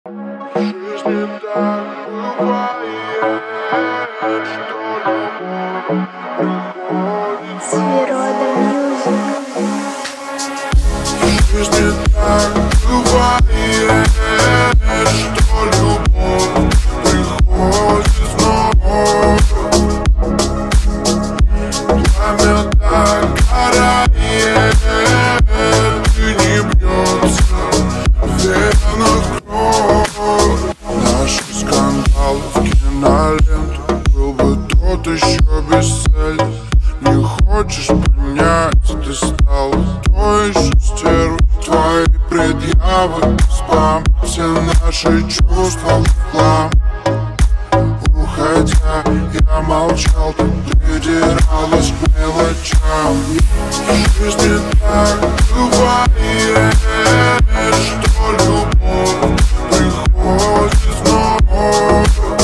жизни так бывает, что любовь приходит Свирода Мьюзик. в жизни так бывает, что любовь приходит снова. Пламя так горает, и не бьется в венах кровь. Наши скандалы в киноленту, был бы тот еще бесцельный. Не хочешь понять, ты стал той же стервой. Твои предъявы спам, все наши чувства в хлам. Уходя, я молчал, ты придиралась к мелочам. В жизни так бывает, что любовь приходит снова.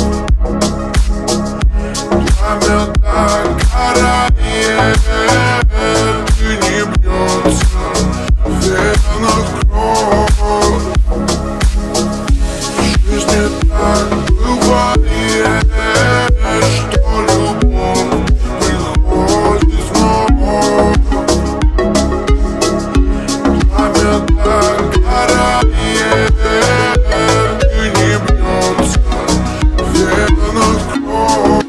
Пламя так горает, и не бьется в венах кровь. В жизни так бывает, что любовь приходит снова. Пламя так горает, и не бьется в венах кровь.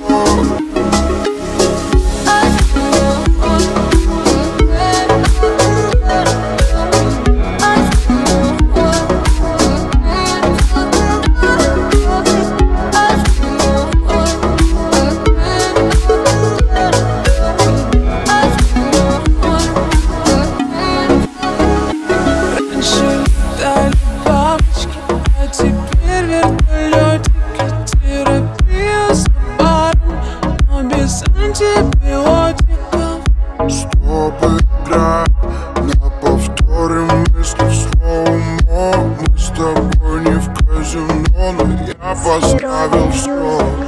Чтобы играть на повторе мысли в слоумо. Мы с тобой не в казино, но я поставил все.